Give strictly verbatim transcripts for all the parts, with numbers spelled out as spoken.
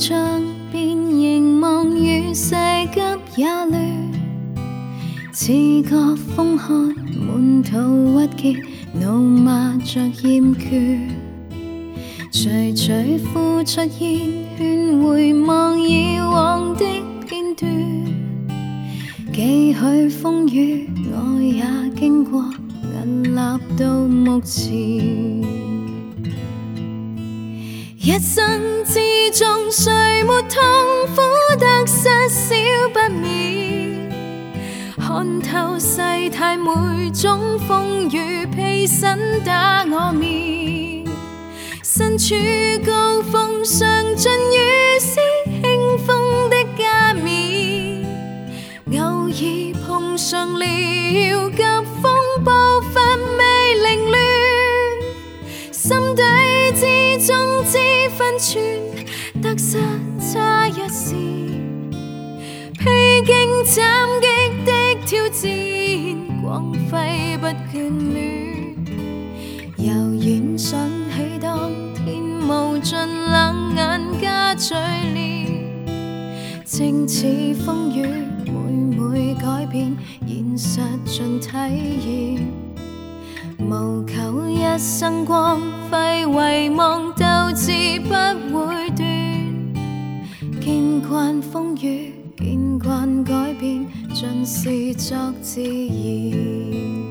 像變凝望與世急也亂，似個風看滿途鬱結，怒罵着厭倦。徐徐呼出煙圈，回望以往的片段，幾許風雨我也經過，屹立到目前。一生之中，誰沒痛苦得失少不免？看透世態每種風雨，披身打我面。身處高峰，上盡雨絲輕風的加冕。偶爾碰上了急風暴分未凌亂，心底之中知分寸，得失差一線。披荊斬棘的挑戰，光輝不眷戀。悠遠想起當天無盡冷眼加嘴臉，正似風雨每每改變，現實盡體驗。無求一生光輝，遺忘鬥志不會斷。見慣風雨，見慣改變，盡是作自然。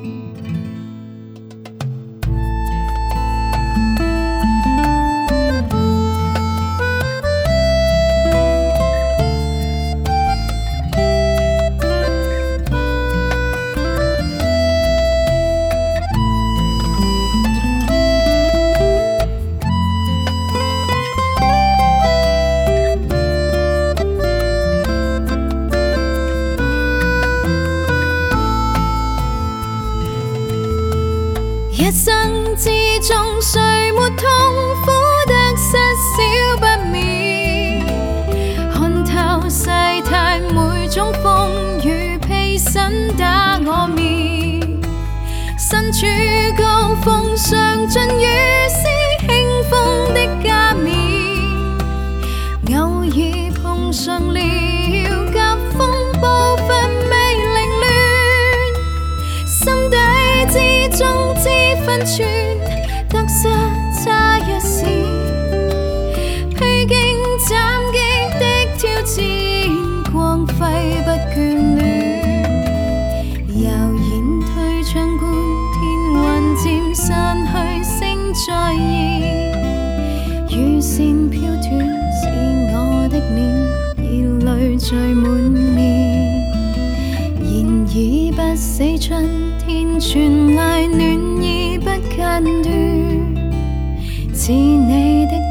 一生之中，誰沒痛苦得失少不免？看透世態每種風雨，披身打我面。身處高峰，上盡雨絲輕風的加冕。偶爾碰上了急風暴分未凌亂，心底之中知分寸，得失差一線。披荊斬棘的挑戰，光輝不眷戀。悠然退場觀天雲漸散去，星再現。雨線飄斷，是我的臉，已淚聚滿面。然而不死春天，傳來暖意不間斷，似你的